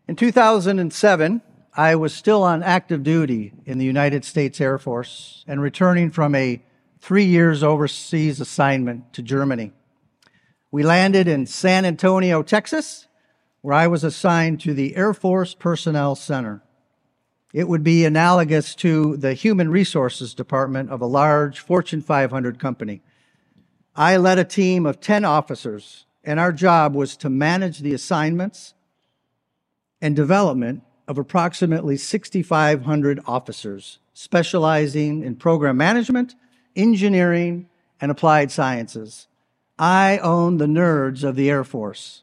In 2007, I was still on active duty in the United States Air Force and returning from a 3 years overseas assignment to Germany. We landed in San Antonio, Texas, where I was assigned to the Air Force Personnel Center. It would be analogous to the Human Resources Department of a large Fortune 500 company. I led a team of 10 officers, and our job was to manage the assignments and development of approximately 6,500 officers, specializing in program management, engineering, and applied sciences. I own the nerds of the Air Force.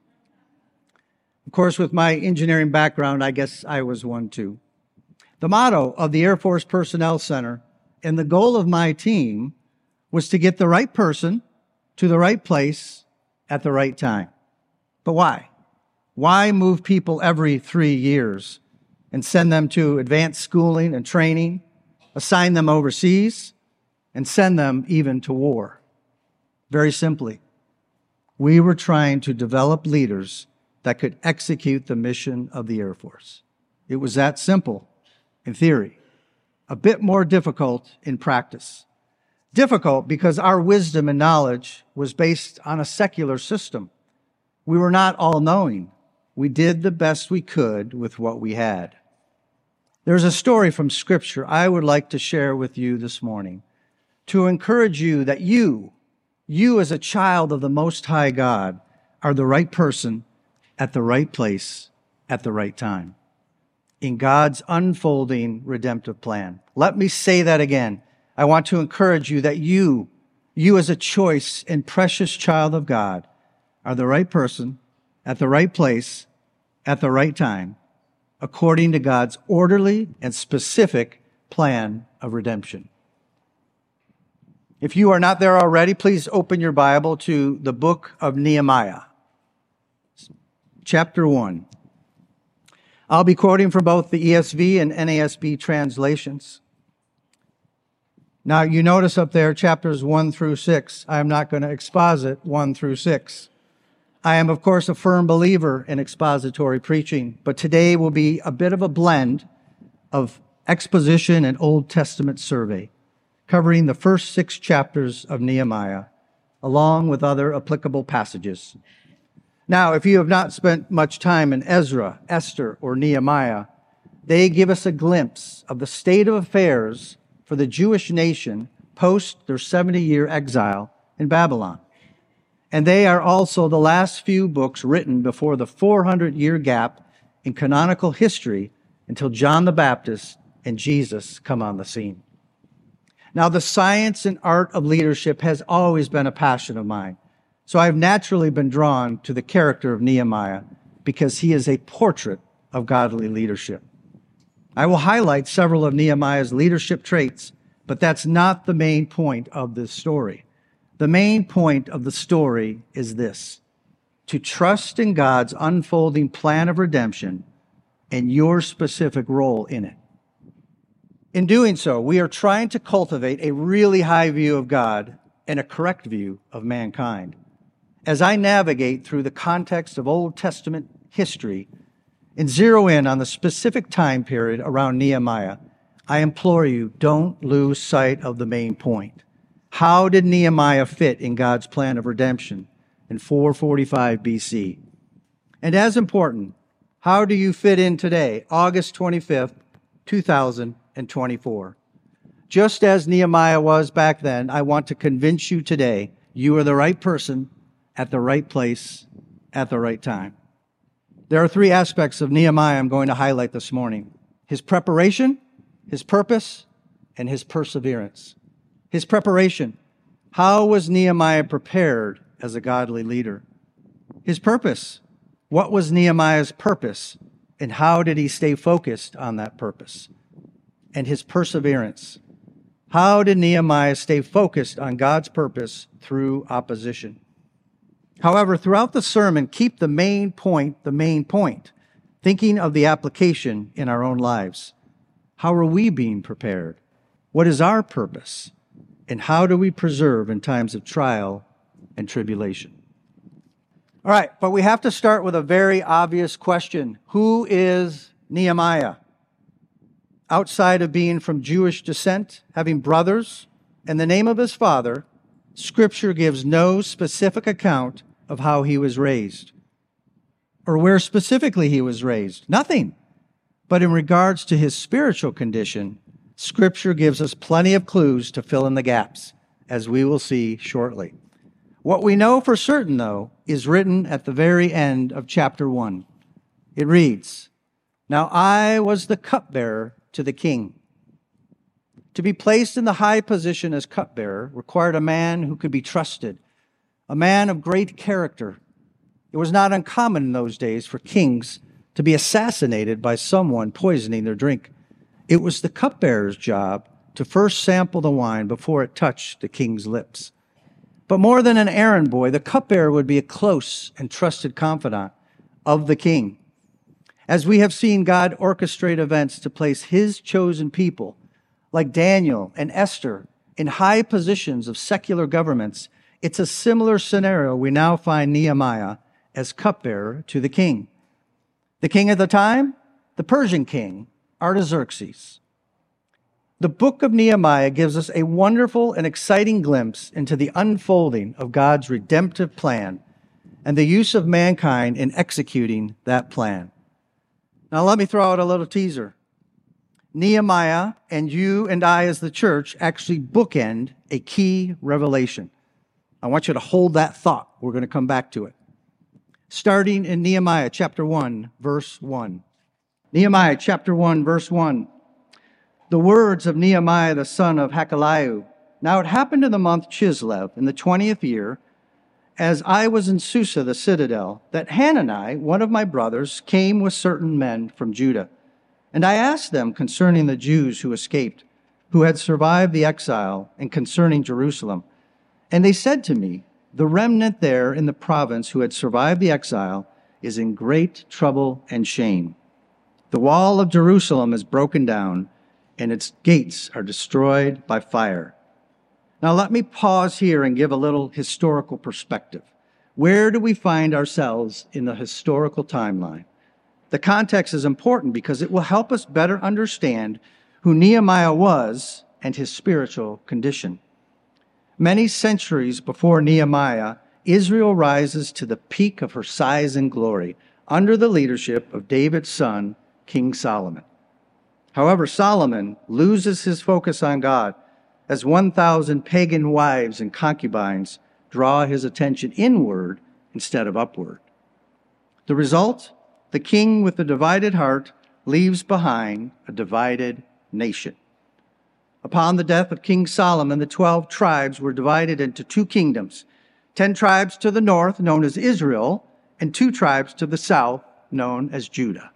Of course, with my engineering background, I guess I was one too. The motto of the Air Force Personnel Center and the goal of my team was to get the right person to the right place at the right time. But why? Why move people every 3 years and send them to advanced schooling and training, assign them overseas, and send them even to war? Very simply, we were trying to develop leaders that could execute the mission of the Air Force. It was that simple in theory, a bit more difficult in practice. Difficult because our wisdom and knowledge was based on a secular system. We were not all-knowing. We did the best we could with what we had. There's a story from Scripture I would like to share with you this morning to encourage you that you as a child of the Most High God are the right person at the right place at the right time in God's unfolding redemptive plan. Let me say that again. I want to encourage you that you as a choice and precious child of God are the right person at the right place at the right time, according to God's orderly and specific plan of redemption. If you are not there already, please open your Bible to the book of Nehemiah, chapter 1. I'll be quoting from both the ESV and NASB translations. Now, you notice up there chapters 1 through 6. I am not going to exposit 1 through 6. I am, of course, a firm believer in expository preaching, but today will be a bit of a blend of exposition and Old Testament survey, covering the first 6 chapters of Nehemiah, along with other applicable passages. Now, if you have not spent much time in Ezra, Esther, or Nehemiah, they give us a glimpse of the state of affairs for the Jewish nation post their 70-year exile in Babylon. And they are also the last few books written before the 400-year gap in canonical history until John the Baptist and Jesus come on the scene. Now, the science and art of leadership has always been a passion of mine. So I've naturally been drawn to the character of Nehemiah because he is a portrait of godly leadership. I will highlight several of Nehemiah's leadership traits, but that's not the main point of this story. The main point of the story is this: to trust in God's unfolding plan of redemption and your specific role in it. In doing so, we are trying to cultivate a really high view of God and a correct view of mankind. As I navigate through the context of Old Testament history and zero in on the specific time period around Nehemiah, I implore you, don't lose sight of the main point. How did Nehemiah fit in God's plan of redemption in 445 BC? And as important, how do you fit in today, August 25th, 2024? Just as Nehemiah was back then, I want to convince you today you are the right person at the right place at the right time. There are 3 aspects of Nehemiah I'm going to highlight this morning: his preparation, his purpose, and his perseverance. His preparation. How was Nehemiah prepared as a godly leader? His purpose. What was Nehemiah's purpose, and how did he stay focused on that purpose? And his perseverance. How did Nehemiah stay focused on God's purpose through opposition? However, throughout the sermon, keep the main point, thinking of the application in our own lives. How are we being prepared? What is our purpose? And how do we preserve in times of trial and tribulation? All right, but we have to start with a very obvious question. Who is Nehemiah? Outside of being from Jewish descent, having brothers, and the name of his father, Scripture gives no specific account of how he was raised or where specifically he was raised. Nothing. But in regards to his spiritual condition, Scripture gives us plenty of clues to fill in the gaps, as we will see shortly. What we know for certain, though, is written at the very end of chapter 1. It reads, "Now I was the cupbearer to the king." To be placed in the high position as cupbearer required a man who could be trusted, a man of great character. It was not uncommon in those days for kings to be assassinated by someone poisoning their drink. It was the cupbearer's job to first sample the wine before it touched the king's lips. But more than an errand boy, the cupbearer would be a close and trusted confidant of the king. As we have seen God orchestrate events to place his chosen people, like Daniel and Esther, in high positions of secular governments, it's a similar scenario we now find Nehemiah as cupbearer to the king. The king of the time, the Persian king, Artaxerxes. The book of Nehemiah gives us a wonderful and exciting glimpse into the unfolding of God's redemptive plan and the use of mankind in executing that plan. Now let me throw out a little teaser. Nehemiah and you and I as the church actually bookend a key revelation. I want you to hold that thought. We're going to come back to it. Starting in Nehemiah chapter 1, verse 1. Nehemiah chapter 1, verse 1. The words of Nehemiah the son of Hakaliah. Now it happened in the month Chislev, in the 20th year, as I was in Susa the citadel, that Hanani, one of my brothers, came with certain men from Judah. And I asked them concerning the Jews who escaped, who had survived the exile, and concerning Jerusalem. And they said to me, the remnant there in the province who had survived the exile is in great trouble and shame. The wall of Jerusalem is broken down, and its gates are destroyed by fire. Now let me pause here and give a little historical perspective. Where do we find ourselves in the historical timeline? The context is important because it will help us better understand who Nehemiah was and his spiritual condition. Many centuries before Nehemiah, Israel rises to the peak of her size and glory under the leadership of David's son, King Solomon. However, Solomon loses his focus on God as 1,000 pagan wives and concubines draw his attention inward instead of upward. The result? The king with the divided heart leaves behind a divided nation. Upon the death of King Solomon, the 12 tribes were divided into 2 kingdoms, 10 tribes to the north, known as Israel, and 2 tribes to the south, known as Judah.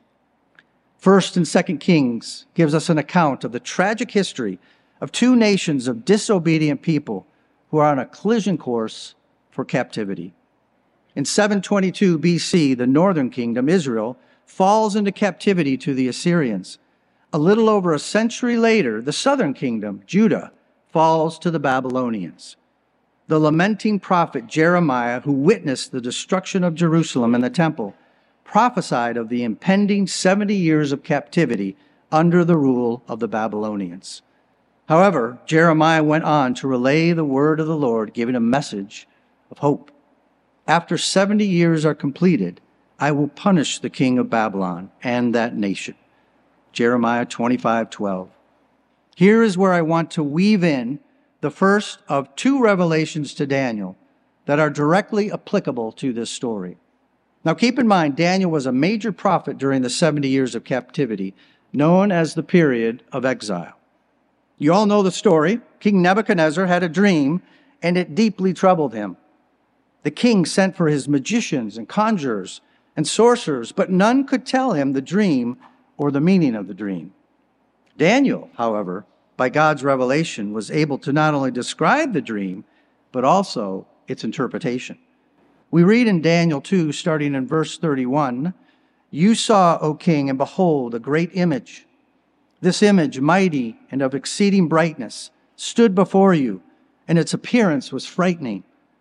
1st and 2nd Kings gives us an account of the tragic history of 2 nations of disobedient people who are on a collision course for captivity. In 722 BC, the northern kingdom, Israel, falls into captivity to the Assyrians. A little over a century later, the southern kingdom, Judah, falls to the Babylonians. The lamenting prophet Jeremiah, who witnessed the destruction of Jerusalem and the temple, prophesied of the impending 70 years of captivity under the rule of the Babylonians. However, Jeremiah went on to relay the word of the Lord, giving a message of hope. After 70 years are completed, I will punish the king of Babylon and that nation. Jeremiah 25:12. Here is where I want to weave in the first of 2 revelations to Daniel that are directly applicable to this story. Now keep in mind, Daniel was a major prophet during the 70 years of captivity, known as the period of exile. You all know the story. King Nebuchadnezzar had a dream, and it deeply troubled him. The king sent for his magicians and conjurers and sorcerers, but none could tell him the dream or the meaning of the dream. Daniel, however, by God's revelation, was able to not only describe the dream, but also its interpretation. We read in Daniel 2, starting in verse 31, "You saw, O king, and behold, a great image. This image, mighty and of exceeding brightness, stood before you, and its appearance was frightening.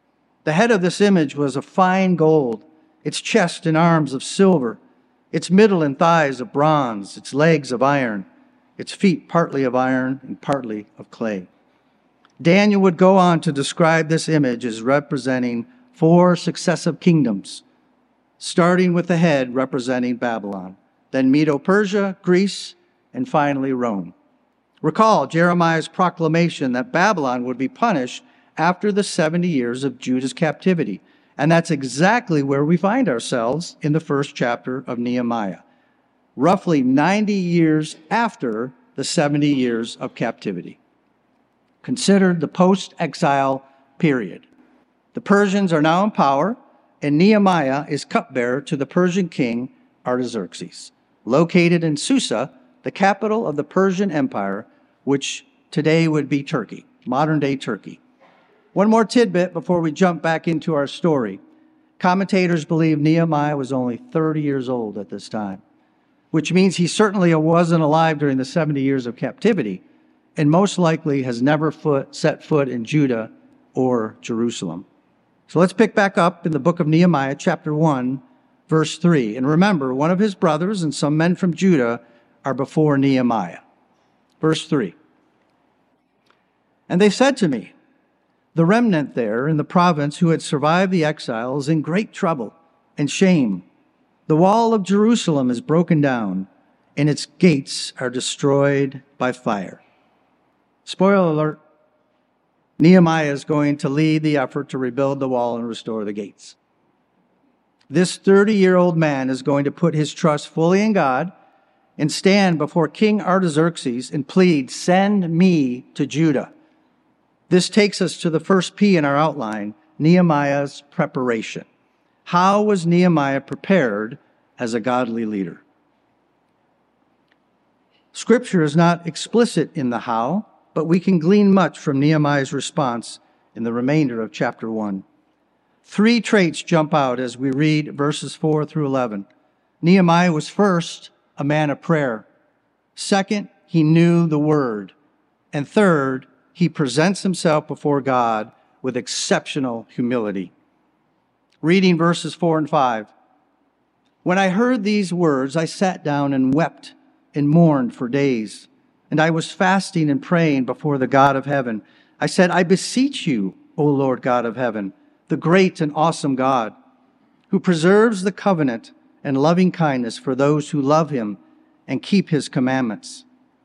The head of this image was of fine gold, its chest and arms of silver, its middle and thighs of bronze, its legs of iron, its feet partly of iron and partly of clay. Daniel would go on to describe this image as representing 4 successive kingdoms, starting with the head representing Babylon, then Medo-Persia, Greece, and finally Rome. Recall Jeremiah's proclamation that Babylon would be punished after the 70 years of Judah's captivity. And that's exactly where we find ourselves in the first chapter of Nehemiah, roughly 90 years after the 70 years of captivity. Considered the post-exile period. The Persians are now in power, and Nehemiah is cupbearer to the Persian king Artaxerxes, located in Susa, the capital of the Persian Empire, which today would be Turkey, modern-day Turkey. One more tidbit before we jump back into our story. Commentators believe Nehemiah was only 30 years old at this time, which means he certainly wasn't alive during the 70 years of captivity, and most likely has never set foot in Judah or Jerusalem. So let's pick back up in the book of Nehemiah, chapter 1, verse 3. And remember, one of his brothers and some men from Judah are before Nehemiah. Verse 3. And they said to me, the remnant there in the province who had survived the exile is in great trouble and shame. The wall of Jerusalem is broken down, and its gates are destroyed by fire. Spoiler alert, Nehemiah is going to lead the effort to rebuild the wall and restore the gates. This 30-year-old man is going to put his trust fully in God and stand before King Artaxerxes and plead, send me to Judah. This takes us to the first P in our outline, Nehemiah's preparation. How was Nehemiah prepared as a godly leader? Scripture is not explicit in the how, but we can glean much from Nehemiah's response in the remainder of chapter 1. 3 traits jump out as we read verses 4 through 11. Nehemiah was first a man of prayer. Second, he knew the word. And third, he presents himself before God with exceptional humility. Reading verses 4 and 5. When I heard these words, I sat down and wept and mourned for days. And I was fasting and praying before the God of heaven. I said, I beseech you, O Lord God of heaven, the great and awesome God, who preserves the covenant and loving kindness for those who love him and keep his commandments.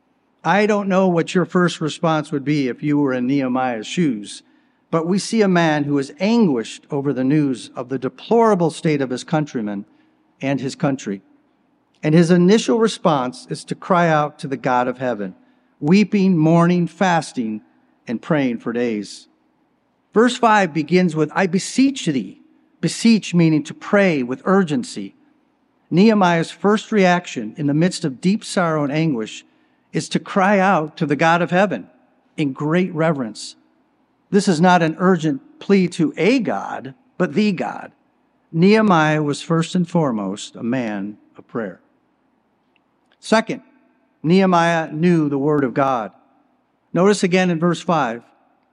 I don't know what your first response would be if you were in Nehemiah's shoes, but we see a man who is anguished over the news of the deplorable state of his countrymen and his country. And his initial response is to cry out to the God of heaven, weeping, mourning, fasting, and praying for days. Verse 5 begins with, I beseech thee. Beseech meaning to pray with urgency. Nehemiah's first reaction in the midst of deep sorrow and anguish is to cry out to the God of heaven in great reverence. This is not an urgent plea to a God, but the God. Nehemiah was first and foremost a man of prayer. Second, Nehemiah knew the word of God. Notice again in verse 5.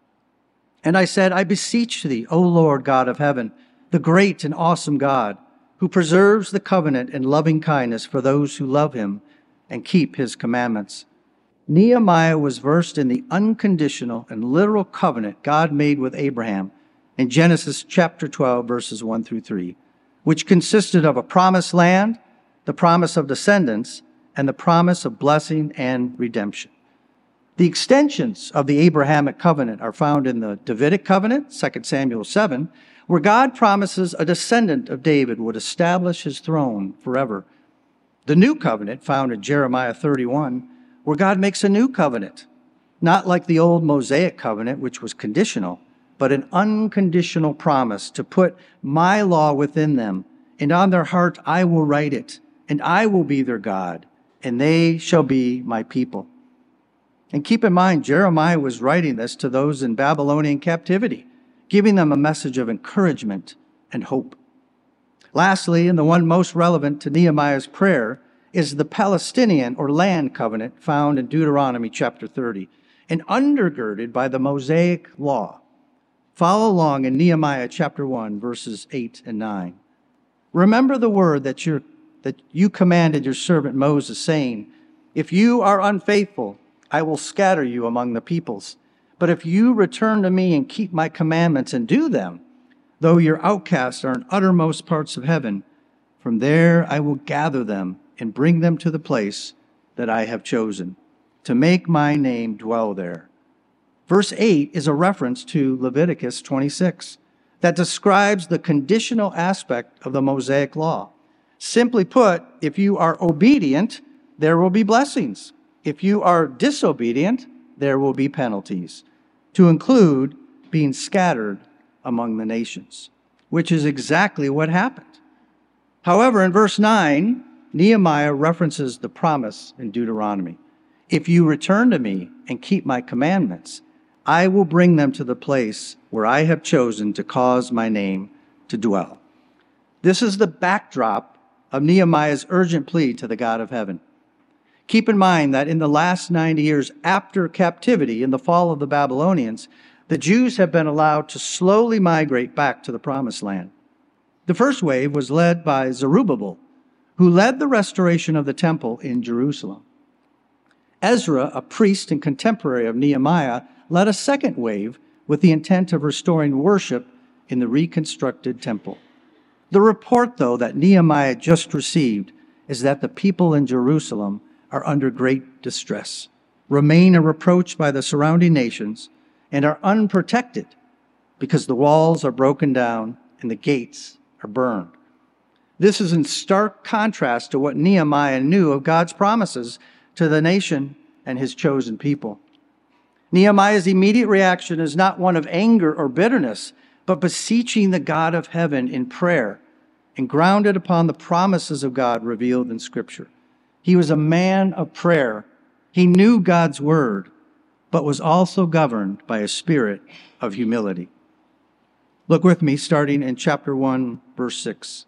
And I said, I beseech thee, O Lord God of heaven, the great and awesome God, who preserves the covenant and loving kindness for those who love him and keep his commandments. Nehemiah was versed in the unconditional and literal covenant God made with Abraham in Genesis chapter 12, verses 1 through 3, which consisted of a promised land, the promise of descendants, and the promise of blessing and redemption. The extensions of the Abrahamic covenant are found in the Davidic covenant, 2 Samuel 7, where God promises a descendant of David would establish his throne forever. The new covenant found in Jeremiah 31, where God makes a new covenant, not like the old Mosaic covenant, which was conditional, but an unconditional promise to put my law within them, and on their heart I will write it, and I will be their God, and they shall be my people. And keep in mind, Jeremiah was writing this to those in Babylonian captivity, giving them a message of encouragement and hope. Lastly, and the one most relevant to Nehemiah's prayer, is the Palestinian or land covenant found in Deuteronomy chapter 30, and undergirded by the Mosaic law. Follow along in Nehemiah chapter 1, verses 8 and 9. Remember the word that you commanded your servant Moses, saying, if you are unfaithful, I will scatter you among the peoples. But if you return to me and keep my commandments and do them, though your outcasts are in uttermost parts of heaven, from there I will gather them and bring them to the place that I have chosen, to make my name dwell there. Verse 8 is a reference to Leviticus 26 that describes the conditional aspect of the Mosaic law. Simply put, if you are obedient, there will be blessings. If you are disobedient, there will be penalties, to include being scattered among the nations, which is exactly what happened. However, in verse 9, Nehemiah references the promise in Deuteronomy. If you return to me and keep my commandments, I will bring them to the place where I have chosen to cause my name to dwell. This is the backdrop of Nehemiah's urgent plea to the God of heaven. Keep in mind that in the last 90 years after captivity in the fall of the Babylonians, the Jews have been allowed to slowly migrate back to the Promised Land. The first wave was led by Zerubbabel, who led the restoration of the temple in Jerusalem. Ezra, a priest and contemporary of Nehemiah, led a second wave with the intent of restoring worship in the reconstructed temple. The report, though, that Nehemiah just received is that the people in Jerusalem are under great distress, remain a reproach by the surrounding nations, and are unprotected because the walls are broken down and the gates are burned. This is in stark contrast to what Nehemiah knew of God's promises to the nation and his chosen people. Nehemiah's immediate reaction is not one of anger or bitterness, but beseeching the God of heaven in prayer and grounded upon the promises of God revealed in Scripture. He was a man of prayer. He knew God's word, but was also governed by a spirit of humility. Look with me, starting in chapter 1, verse 6.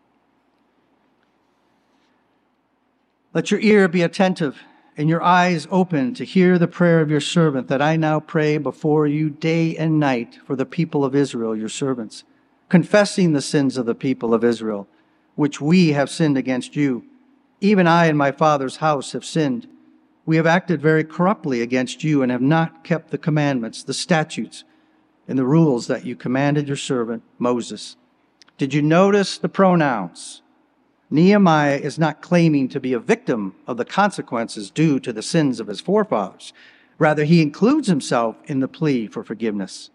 Let your ear be attentive and your eyes open to hear the prayer of your servant that I now pray before you day and night for the people of Israel, your servants, confessing the sins of the people of Israel, which we have sinned against you. Even I and my father's house have sinned. We have acted very corruptly against you and have not kept the commandments, the statutes, and the rules that you commanded your servant Moses. Did you notice the pronouns? Nehemiah is not claiming to be a victim of the consequences due to the sins of his forefathers. Rather, he includes himself in the plea for forgiveness.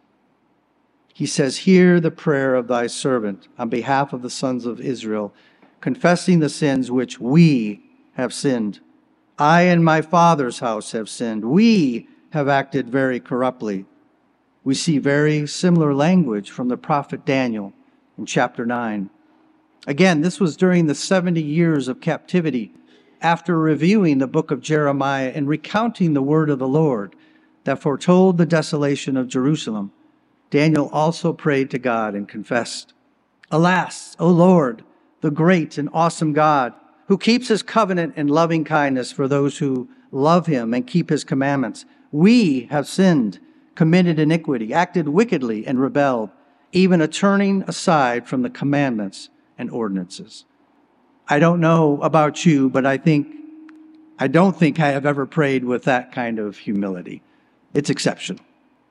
He says, hear the prayer of thy servant on behalf of the sons of Israel, confessing the sins which we have sinned. I and my father's house have sinned. We have acted very corruptly. We see very similar language from the prophet Daniel in chapter 9. Again, this was during the 70 years of captivity, after reviewing the book of Jeremiah and recounting the word of the Lord that foretold the desolation of Jerusalem. Daniel also prayed to God and confessed, alas, O Lord, the great and awesome God, who keeps his covenant and loving kindness for those who love him and keep his commandments. We have sinned, committed iniquity, acted wickedly, and rebelled, even a turning aside from the commandments and ordinances. I don't know about you, but I don't think I have ever prayed with that kind of humility. It's exceptional.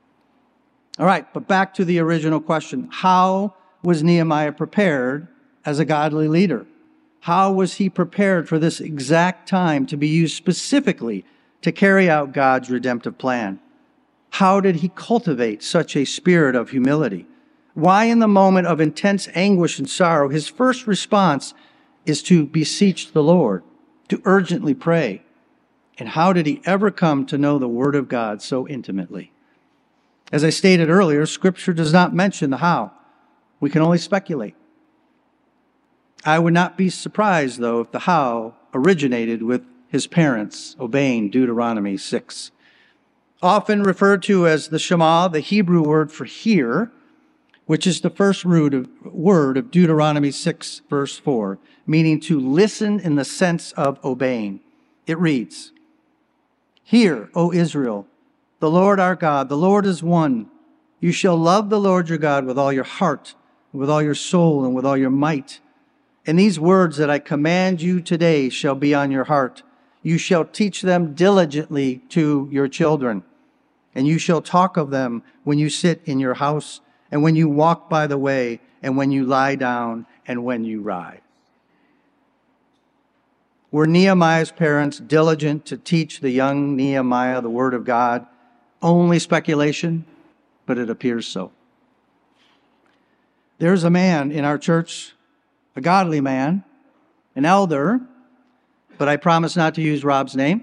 All right, but back to the original question. How was Nehemiah prepared as a godly leader? How was he prepared for this exact time to be used specifically to carry out God's redemptive plan? How did he cultivate such a spirit of humility? Why, in the moment of intense anguish and sorrow, his first response is to beseech the Lord, to urgently pray? And how did he ever come to know the Word of God so intimately? As I stated earlier, Scripture does not mention the how. We can only speculate. I would not be surprised, though, if the how originated with his parents obeying Deuteronomy 6. Often referred to as the Shema, the Hebrew word for hear, which is the first word of Deuteronomy 6, verse 4, meaning to listen in the sense of obeying. It reads, Hear, O Israel, the Lord our God, the Lord is one. You shall love the Lord your God with all your heart, with all your soul, and with all your might. And these words that I command you today shall be on your heart. You shall teach them diligently to your children. And you shall talk of them when you sit in your house, and when you walk by the way, and when you lie down, and when you rise. Were Nehemiah's parents diligent to teach the young Nehemiah the word of God? Only speculation, but it appears so. There's a man in our church, a godly man, an elder, but I promise not to use Rob's name.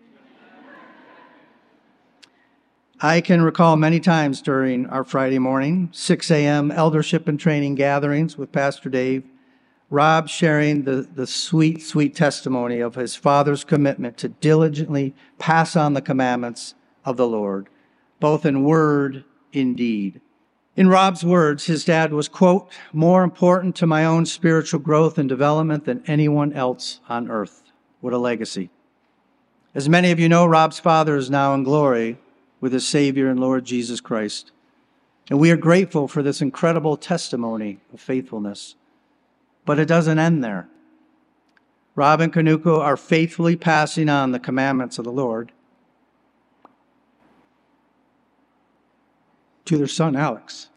I can recall many times during our Friday morning, 6 a.m. eldership and training gatherings with Pastor Dave, Rob sharing the sweet, sweet testimony of his father's commitment to diligently pass on the commandments of the Lord, both in word and deed. In Rob's words, his dad was, quote, more important to my own spiritual growth and development than anyone else on earth. What a legacy. As many of you know, Rob's father is now in glory with his Savior and Lord Jesus Christ. And we are grateful for this incredible testimony of faithfulness. But it doesn't end there. Rob and Kanuko are faithfully passing on the commandments of the Lord to their son, Alex.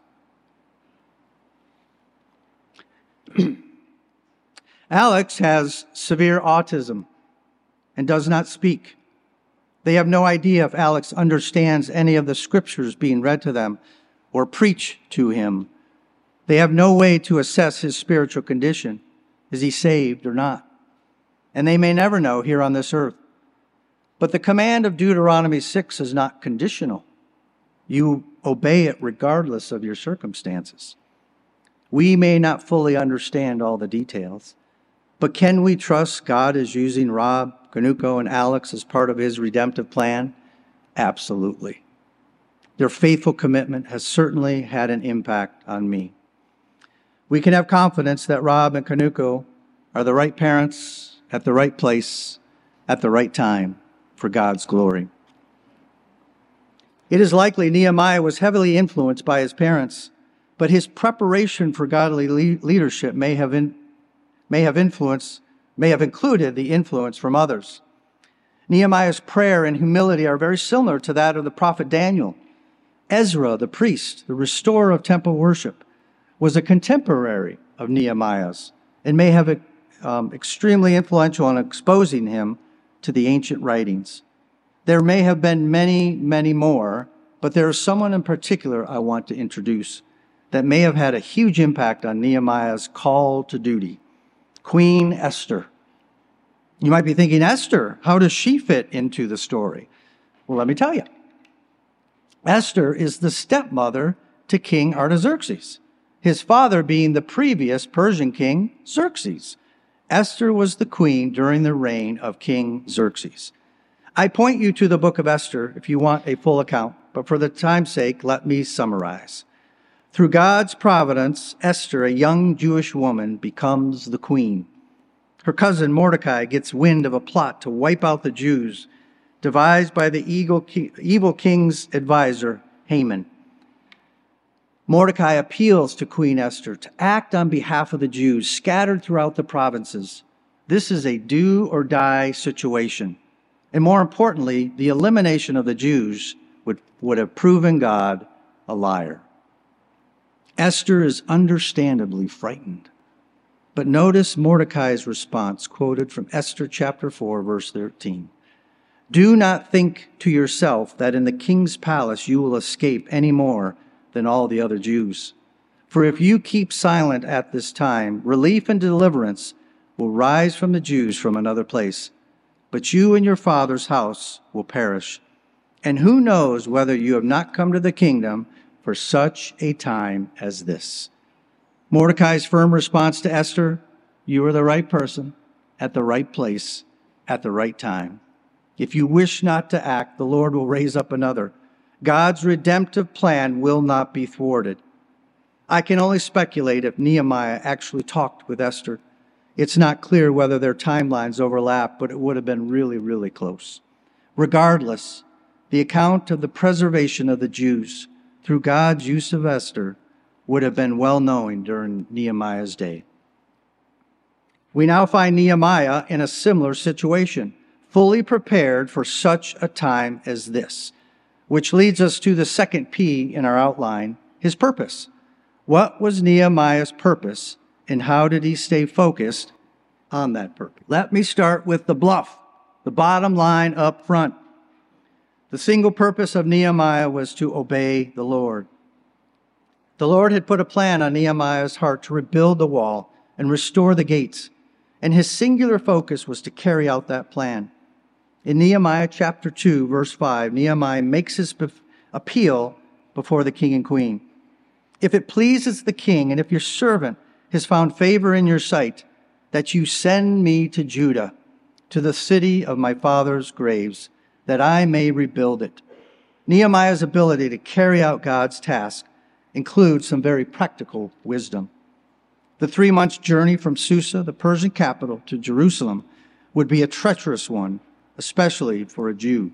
Alex has severe autism and does not speak. They have no idea if Alex understands any of the scriptures being read to them or preached to him. They have no way to assess his spiritual condition. Is he saved or not? And they may never know here on this earth. But the command of Deuteronomy 6 is not conditional. You obey it regardless of your circumstances. We may not fully understand all the details, but can we trust God is using Rob, Kanuko, and Alex as part of his redemptive plan? Absolutely. Their faithful commitment has certainly had an impact on me. We can have confidence that Rob and Kanuko are the right parents at the right place at the right time for God's glory. It is likely Nehemiah was heavily influenced by his parents, but his preparation for godly leadership may have included the influence from others. Nehemiah's prayer and humility are very similar to that of the prophet Daniel. Ezra, the priest, the restorer of temple worship, was a contemporary of Nehemiah's and may have extremely influential in exposing him to the ancient writings. There may have been many, many more, but there is someone in particular I want to introduce that may have had a huge impact on Nehemiah's call to duty. Queen Esther. You might be thinking, Esther, how does she fit into the story? Well, let me tell you. Esther is the stepmother to King Artaxerxes, his father being the previous Persian king, Xerxes. Esther was the queen during the reign of King Xerxes. I point you to the book of Esther if you want a full account, but for the time's sake, let me summarize. Through God's providence, Esther, a young Jewish woman, becomes the queen. Her cousin Mordecai gets wind of a plot to wipe out the Jews, devised by the evil king's advisor, Haman. Mordecai appeals to Queen Esther to act on behalf of the Jews scattered throughout the provinces. This is a do-or-die situation. And more importantly, the elimination of the Jews would have proven God a liar. Esther is understandably frightened. But notice Mordecai's response, quoted from Esther chapter 4, verse 13. Do not think to yourself that in the king's palace you will escape any more than all the other Jews. For if you keep silent at this time, relief and deliverance will rise from the Jews from another place. But you and your father's house will perish. And who knows whether you have not come to the kingdom for such a time as this. Mordecai's firm response to Esther, you are the right person at the right place at the right time. If you wish not to act, the Lord will raise up another. God's redemptive plan will not be thwarted. I can only speculate if Nehemiah actually talked with Esther. It's not clear whether their timelines overlap, but it would have been really, really close. Regardless, the account of the preservation of the Jews through God's use of Esther, would have been well known during Nehemiah's day. We now find Nehemiah in a similar situation, fully prepared for such a time as this, which leads us to the second P in our outline, his purpose. What was Nehemiah's purpose, and how did he stay focused on that purpose? Let me start with the bluff, the bottom line up front. The single purpose of Nehemiah was to obey the Lord. The Lord had put a plan on Nehemiah's heart to rebuild the wall and restore the gates, and his singular focus was to carry out that plan. In Nehemiah chapter 2, verse 5, Nehemiah makes his appeal before the king and queen. If it pleases the king, and if your servant has found favor in your sight, that you send me to Judah, to the city of my father's graves, that I may rebuild it. Nehemiah's ability to carry out God's task includes some very practical wisdom. The 3-month journey from Susa, the Persian capital, to Jerusalem would be a treacherous one, especially for a Jew.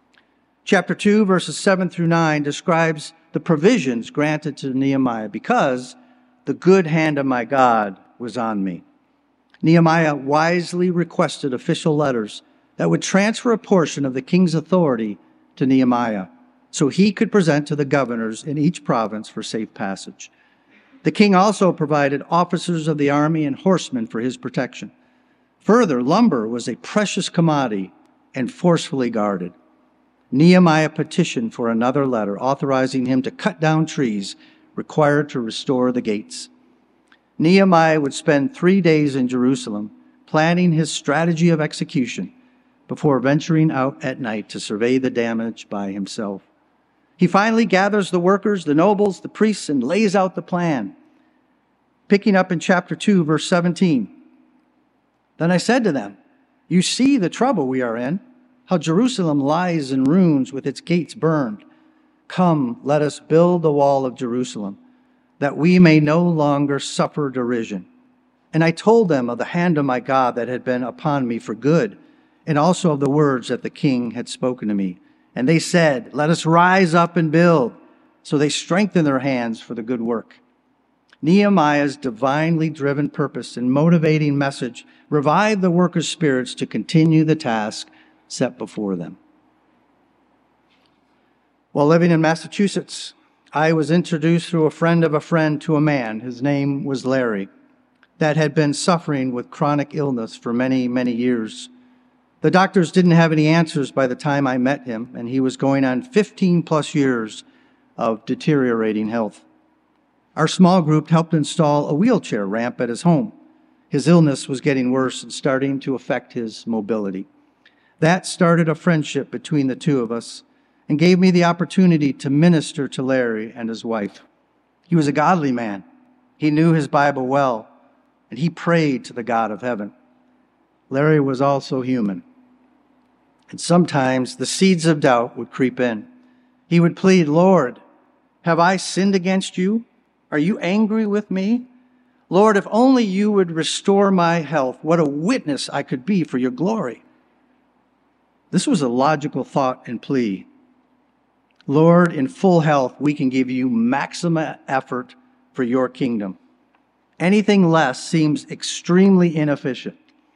Chapter 2, verses 7 through 9 describes the provisions granted to Nehemiah because the good hand of my God was on me. Nehemiah wisely requested official letters that would transfer a portion of the king's authority to Nehemiah so he could present to the governors in each province for safe passage. The king also provided officers of the army and horsemen for his protection. Further, lumber was a precious commodity and forcefully guarded. Nehemiah petitioned for another letter authorizing him to cut down trees required to restore the gates. Nehemiah would spend 3 days in Jerusalem planning his strategy of execution before venturing out at night to survey the damage by himself. He finally gathers the workers, the nobles, the priests, and lays out the plan. Picking up in chapter 2, verse 17. Then I said to them, you see the trouble we are in, how Jerusalem lies in ruins with its gates burned. Come, let us build the wall of Jerusalem, that we may no longer suffer derision. And I told them of the hand of my God that had been upon me for good, and also of the words that the king had spoken to me. And they said, let us rise up and build. So they strengthened their hands for the good work. Nehemiah's divinely driven purpose and motivating message revived the workers' spirits to continue the task set before them. While living in Massachusetts, I was introduced through a friend of a friend to a man, his name was Larry, that had been suffering with chronic illness for many, many years. The doctors didn't have any answers by the time I met him, and he was going on 15 plus years of deteriorating health. Our small group helped install a wheelchair ramp at his home. His illness was getting worse and starting to affect his mobility. That started a friendship between the two of us and gave me the opportunity to minister to Larry and his wife. He was a godly man. He knew his Bible well, and he prayed to the God of heaven. Larry was also human, and sometimes the seeds of doubt would creep in. He would plead, Lord, have I sinned against you? Are you angry with me? Lord, if only you would restore my health, what a witness I could be for your glory. This was a logical thought and plea. Lord, in full health, we can give you maximum effort for your kingdom. Anything less seems extremely inefficient.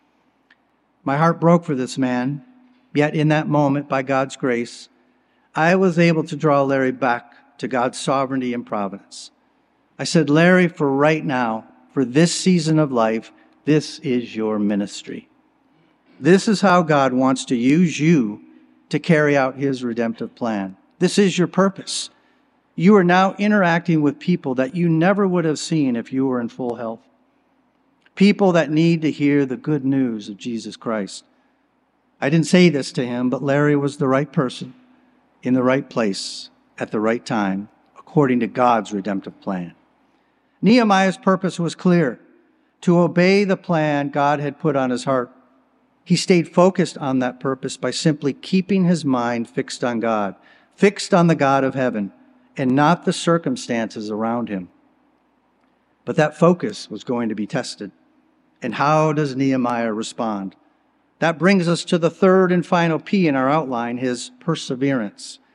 My heart broke for this man, yet in that moment, by God's grace, I was able to draw Larry back to God's sovereignty and providence. I said, Larry, for right now, for this season of life, this is your ministry. This is how God wants to use you to carry out his redemptive plan. This is your purpose. You are now interacting with people that you never would have seen if you were in full health. People that need to hear the good news of Jesus Christ. I didn't say this to him, but Larry was the right person in the right place at the right time, according to God's redemptive plan. Nehemiah's purpose was clear, to obey the plan God had put on his heart. He stayed focused on that purpose by simply keeping his mind fixed on God, fixed on the God of heaven, and not the circumstances around him. But that focus was going to be tested. And how does Nehemiah respond? That brings us to the third and final P in our outline, his perseverance.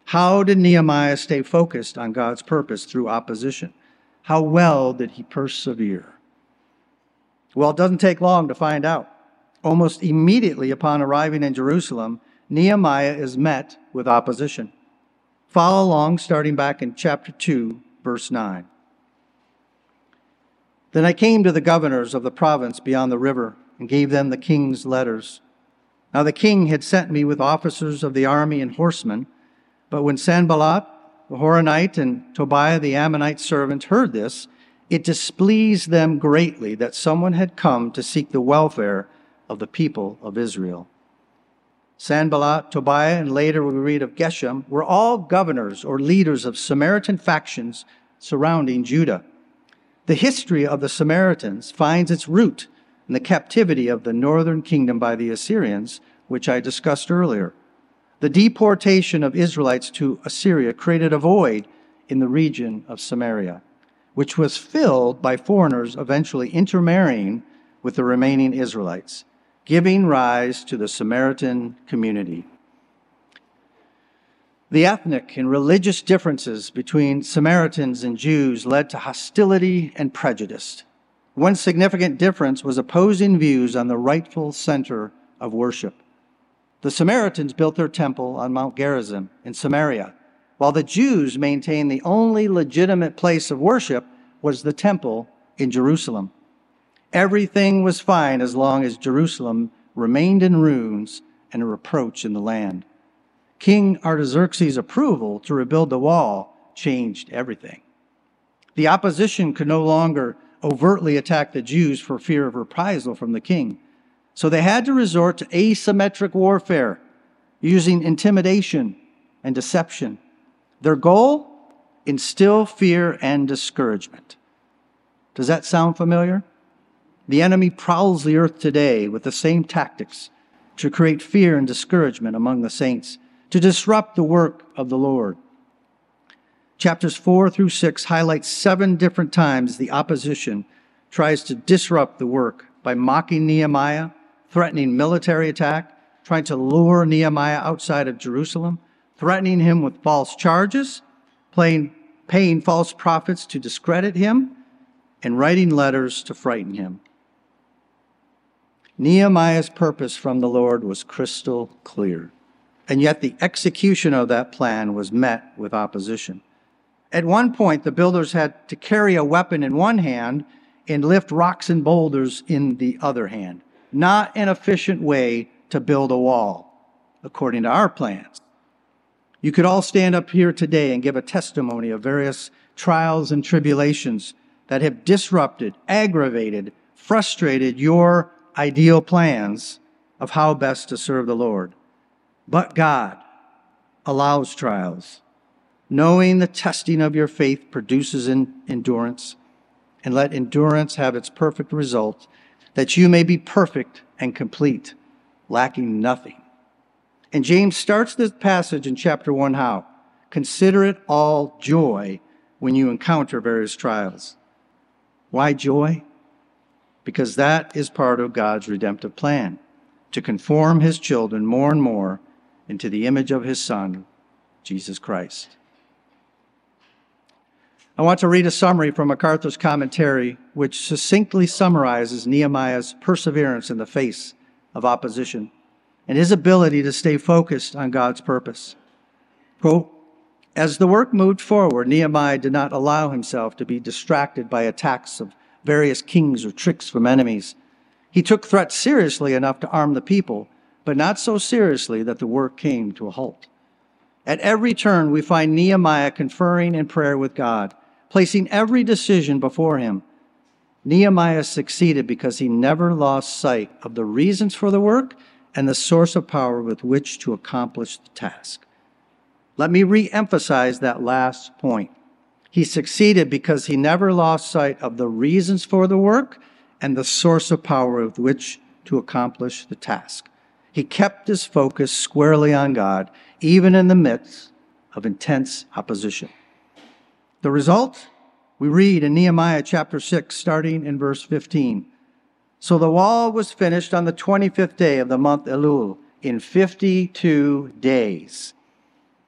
How did Nehemiah stay focused on God's purpose through opposition? How well did he persevere? Well, it doesn't take long to find out. Almost immediately upon arriving in Jerusalem, Nehemiah is met with opposition. Follow along, starting back in chapter 2, verse 9. Then I came to the governors of the province beyond the river and gave them the king's letters. Now the king had sent me with officers of the army and horsemen, but when Sanballat, the Horonite, and Tobiah, the Ammonite servant, heard this, it displeased them greatly that someone had come to seek the welfare of the people of Israel. Sanballat, Tobiah, and later we read of Geshem, were all governors or leaders of Samaritan factions surrounding Judah. The history of the Samaritans finds its root in the captivity of the northern kingdom by the Assyrians, which I discussed earlier. The deportation of Israelites to Assyria created a void in the region of Samaria, which was filled by foreigners eventually intermarrying with the remaining Israelites, giving rise to the Samaritan community. The ethnic and religious differences between Samaritans and Jews led to hostility and prejudice. One significant difference was opposing views on the rightful center of worship. The Samaritans built their temple on Mount Gerizim in Samaria, while the Jews maintained the only legitimate place of worship was the temple in Jerusalem. Everything was fine as long as Jerusalem remained in ruins and a reproach in the land. King Artaxerxes' approval to rebuild the wall changed everything. The opposition could no longer overtly attack the Jews for fear of reprisal from the king. So they had to resort to asymmetric warfare, using intimidation and deception. Their goal? Instill fear and discouragement. Does that sound familiar? The enemy prowls the earth today with the same tactics to create fear and discouragement among the saints, to disrupt the work of the Lord. Chapters 4 through 6 highlight 7 different times the opposition tries to disrupt the work by mocking Nehemiah, threatening military attack, trying to lure Nehemiah outside of Jerusalem, threatening him with false charges, paying false prophets to discredit him, and writing letters to frighten him. Nehemiah's purpose from the Lord was crystal clear, and yet the execution of that plan was met with opposition. At one point, the builders had to carry a weapon in one hand and lift rocks and boulders in the other hand. Not an efficient way to build a wall, according to our plans. You could all stand up here today and give a testimony of various trials and tribulations that have disrupted, aggravated, frustrated your ideal plans of how best to serve the Lord. But God allows trials, knowing the testing of your faith produces endurance, and let endurance have its perfect result, that you may be perfect and complete, lacking nothing. And James starts this passage in chapter 1 how? Consider it all joy when you encounter various trials. Why joy? Because that is part of God's redemptive plan, to conform his children more and more into the image of his Son, Jesus Christ. I want to read a summary from MacArthur's commentary, which succinctly summarizes Nehemiah's perseverance in the face of opposition and his ability to stay focused on God's purpose. Quote, as the work moved forward, Nehemiah did not allow himself to be distracted by attacks of various kings or tricks from enemies. He took threats seriously enough to arm the people, but not so seriously that the work came to a halt. At every turn, we find Nehemiah conferring in prayer with God, placing every decision before him. Nehemiah succeeded because he never lost sight of the reasons for the work and the source of power with which to accomplish the task. Let me re-emphasize that last point. He succeeded because he never lost sight of the reasons for the work and the source of power with which to accomplish the task. He kept his focus squarely on God, even in the midst of intense opposition. The result? We read in Nehemiah chapter 6, starting in verse 15. So the wall was finished on the 25th day of the month Elul, in 52 days.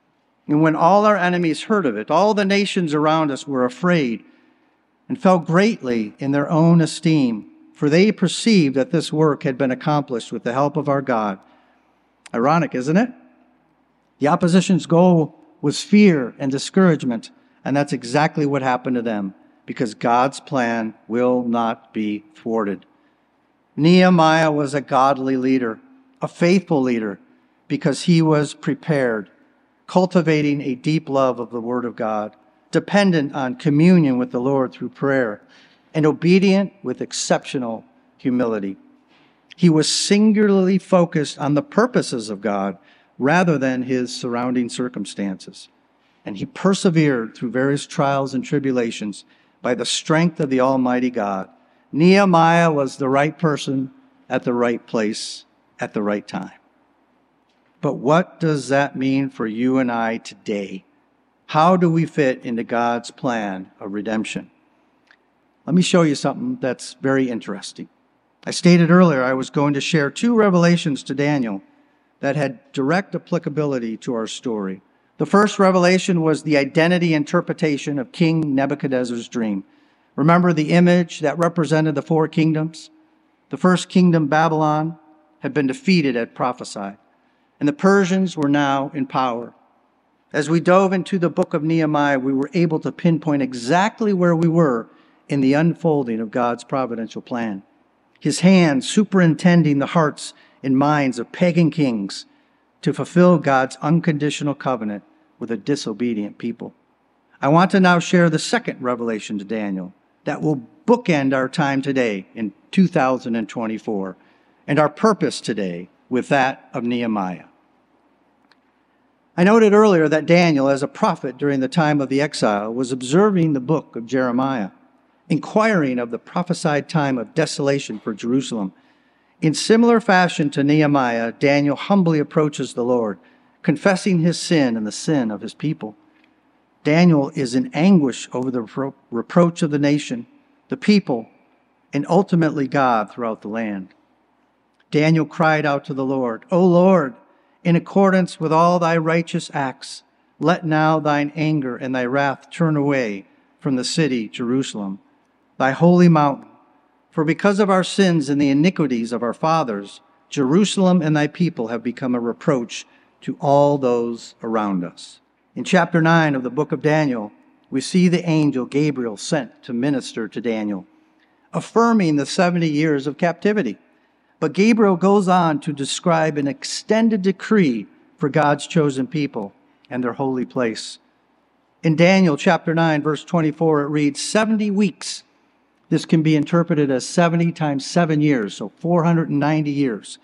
And when all our enemies heard of it, all the nations around us were afraid and fell greatly in their own esteem, for they perceived that this work had been accomplished with the help of our God. Ironic, isn't it? The opposition's goal was fear and discouragement, and that's exactly what happened to them, because God's plan will not be thwarted. Nehemiah was a godly leader, a faithful leader, because he was prepared, cultivating a deep love of the Word of God, dependent on communion with the Lord through prayer, and obedient with exceptional humility. He was singularly focused on the purposes of God rather than his surrounding circumstances. And he persevered through various trials and tribulations by the strength of the Almighty God. Nehemiah was the right person at the right place at the right time. But what does that mean for you and I today? How do we fit into God's plan of redemption? Let me show you something that's very interesting. I stated earlier I was going to share 2 revelations to Daniel that had direct applicability to our story. The first revelation was the identity interpretation of King Nebuchadnezzar's dream. Remember the image that represented the 4 kingdoms? The first kingdom, Babylon, had been defeated at prophesied, and the Persians were now in power. As we dove into the book of Nehemiah, we were able to pinpoint exactly where we were in the unfolding of God's providential plan. His hand superintending the hearts and minds of pagan kings to fulfill God's unconditional covenant with a disobedient people. I want to now share the second revelation to Daniel that will bookend our time today in 2024 and our purpose today with that of Nehemiah. I noted earlier that Daniel, as a prophet during the time of the exile, was observing the book of Jeremiah, inquiring of the prophesied time of desolation for Jerusalem. In similar fashion to Nehemiah, Daniel humbly approaches the Lord, confessing his sin and the sin of his people. Daniel is in anguish over the reproach of the nation, the people, and ultimately God throughout the land. Daniel cried out to the Lord, "O Lord, in accordance with all thy righteous acts, let now thine anger and thy wrath turn away from the city, Jerusalem, thy holy mountain. For because of our sins and the iniquities of our fathers, Jerusalem and thy people have become a reproach to all those around us." In chapter 9 of the book of Daniel, we see the angel Gabriel sent to minister to Daniel, affirming the 70 years of captivity. But Gabriel goes on to describe an extended decree for God's chosen people and their holy place. In Daniel chapter 9, verse 24, it reads, 70 weeks. This can be interpreted as 70 times 7 years, so 490 years.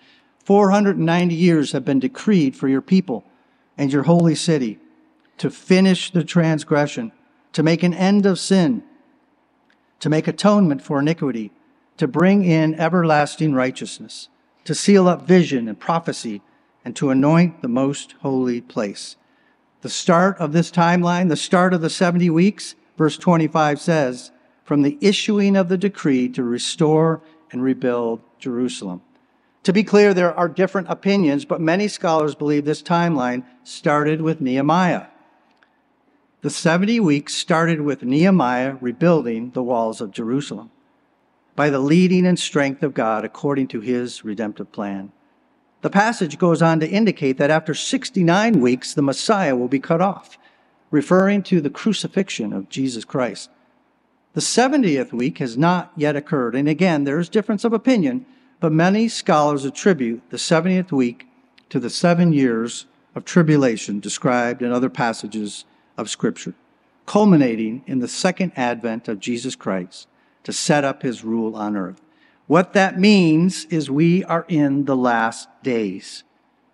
490 years have been decreed for your people and your holy city to finish the transgression, to make an end of sin, to make atonement for iniquity, to bring in everlasting righteousness, to seal up vision and prophecy, and to anoint the most holy place. The start of this timeline, the start of the 70 weeks, verse 25 says, from the issuing of the decree to restore and rebuild Jerusalem. To be clear, there are different opinions, but many scholars believe this timeline started with Nehemiah. The 70 weeks started with Nehemiah rebuilding the walls of Jerusalem by the leading and strength of God according to his redemptive plan. The passage goes on to indicate that after 69 weeks, the Messiah will be cut off, referring to the crucifixion of Jesus Christ. The 70th week has not yet occurred, and again, there is difference of opinion, but many scholars attribute the 70th week to the 7 years of tribulation described in other passages of Scripture, culminating in the second advent of Jesus Christ to set up his rule on earth. What that means is we are in the last days.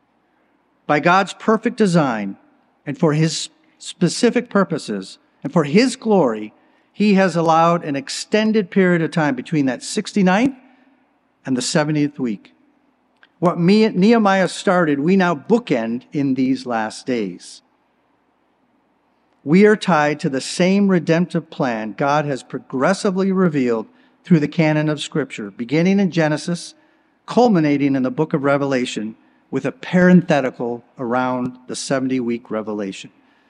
By God's perfect design and for his specific purposes and for his glory, he has allowed an extended period of time between that 69th and the 70th week. What Nehemiah started, we now bookend in these last days. We are tied to the same redemptive plan God has progressively revealed through the canon of Scripture, beginning in Genesis, culminating in the book of Revelation, with a parenthetical around the 70-week revelation.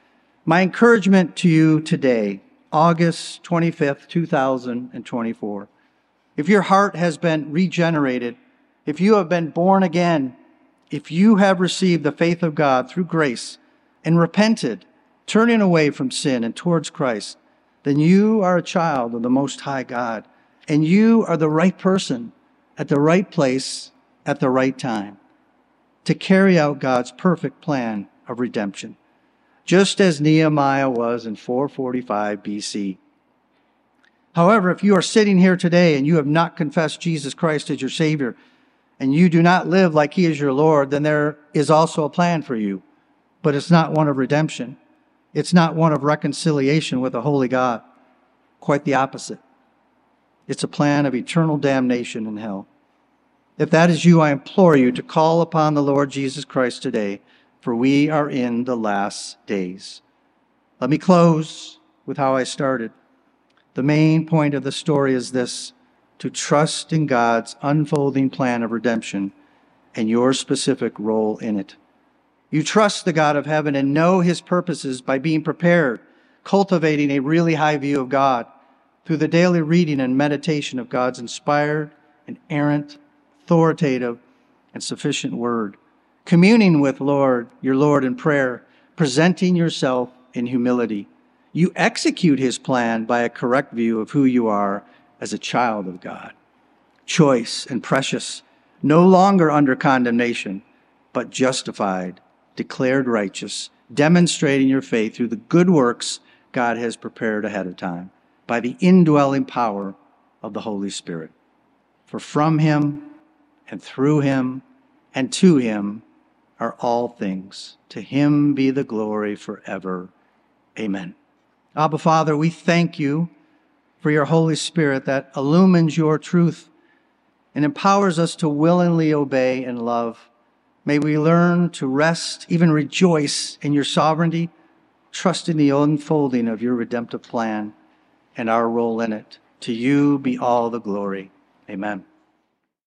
My encouragement to you today, August 25th, 2024, if your heart has been regenerated, if you have been born again, if you have received the faith of God through grace and repented, turning away from sin and towards Christ, then you are a child of the Most High God, and you are the right person at the right place at the right time to carry out God's perfect plan of redemption, just as Nehemiah was in 445 BC. However, if you are sitting here today and you have not confessed Jesus Christ as your Savior, and you do not live like He is your Lord, then there is also a plan for you. But it's not one of redemption. It's not one of reconciliation with a holy God. Quite the opposite. It's a plan of eternal damnation in hell. If that is you, I implore you to call upon the Lord Jesus Christ today, for we are in the last days. Let me close with how I started. The main point of the story is this: to trust in God's unfolding plan of redemption and your specific role in it. You trust the God of heaven and know His purposes by being prepared, cultivating a really high view of God through the daily reading and meditation of God's inspired, inerrant, authoritative, and sufficient word, communing with your Lord in prayer, presenting yourself in humility. You execute His plan by a correct view of who you are as a child of God, choice and precious, no longer under condemnation, but justified, declared righteous, demonstrating your faith through the good works God has prepared ahead of time by the indwelling power of the Holy Spirit. For from Him and through Him and to Him are all things. To Him be the glory forever. Amen. Abba, Father, we thank you for your Holy Spirit that illumines your truth and empowers us to willingly obey and love. May we learn to rest, even rejoice in your sovereignty, trust in the unfolding of your redemptive plan and our role in it. To you be all the glory. Amen.